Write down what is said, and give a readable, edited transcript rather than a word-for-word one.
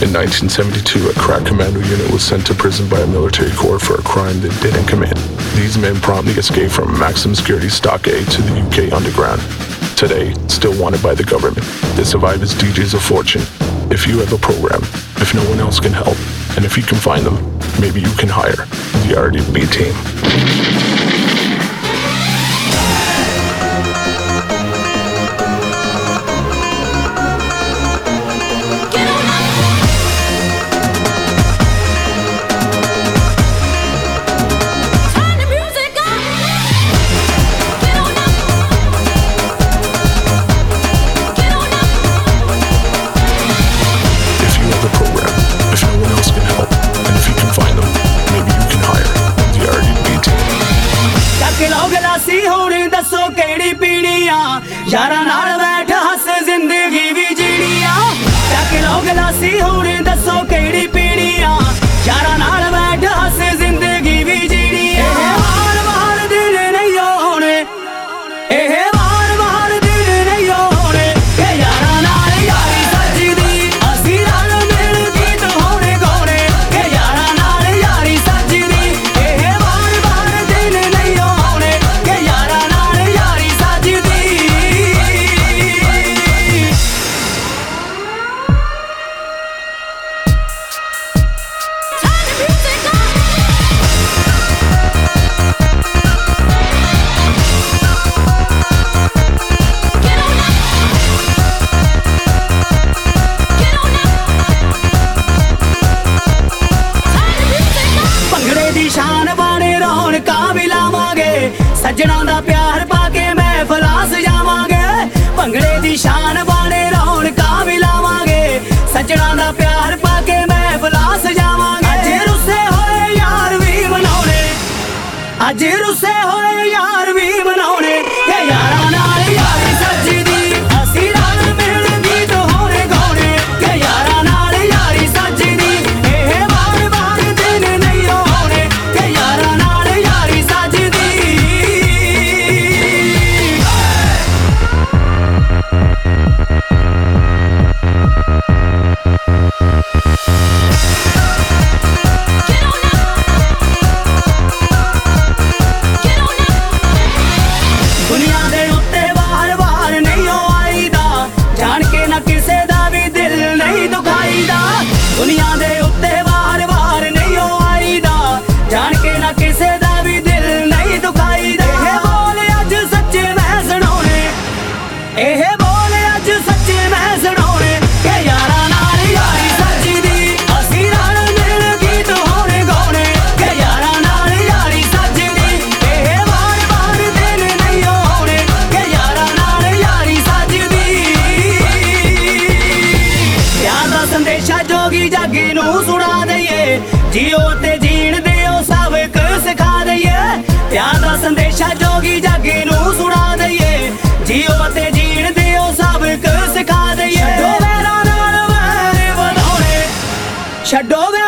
In 1972, a crack commando unit was sent to prison by a military court for a crime they didn't commit. These men promptly escaped from maximum security stock A to the UK underground. Today, still wanted by the government, they survive as DJs of fortune. If you have a program, if no one else can help, and if you can find them, maybe you can hire the RDB team. यारा नाल बैठ हस जिंदगी भी जीड़िया चक लो गलासी हुणे दसो केड़ी पीड़िया यारा नाल बैठ हस जिंदगी भी जीड़िया बार बार दिन नहीं होने बार बार दिन नहीं होने के यारा नाल यारी सजदी असी रल मिल गीत होने गाने के यारा नाल यारी सजदी बार बार दिन नहीं होने के यारा नाल यारी सजदी सजना दा प्यार पाके महफिलां सजावांगे भंगड़े दी शान बाने रौनकां भी लावांगे सजना दा प्यार पाके महफिलां सजावांगे अज रुसे होए यार भी मनाउणे अज रुसे होए यार भी मनाउणे के यारा नाल यारी सजदी असी रल मिल गीत होने गाने के यारा नाल यारी सजदी बार बार दिन नहीं होने के यारा नाल यारी सजदी दुनिया दे उत्ते वार वार नहीं हो आईदा जान के ना किसे दा भी दिल नहीं दुखाईदा बोले अज सच्चे मैं सुनाने बोले अज सच्चे मैं सुनाने के यारा नाल यारी सजदी असी रल मिल गीत होने गाने के यारा नाल यारी सजदी बार बार दिन नहीं होने के यारा नाल यारी सजदी प्यार दा संदेशा जोगी जागी नू सुना दईए जियो ते जीण दियो सबक सिखा दईए प्यार दा संदेशा जोगी जागी नू सुना दईए जियो ते जीण दियो सबक सिखा दईए छड्डो वैरां नाल वैर वधाउने छड्डो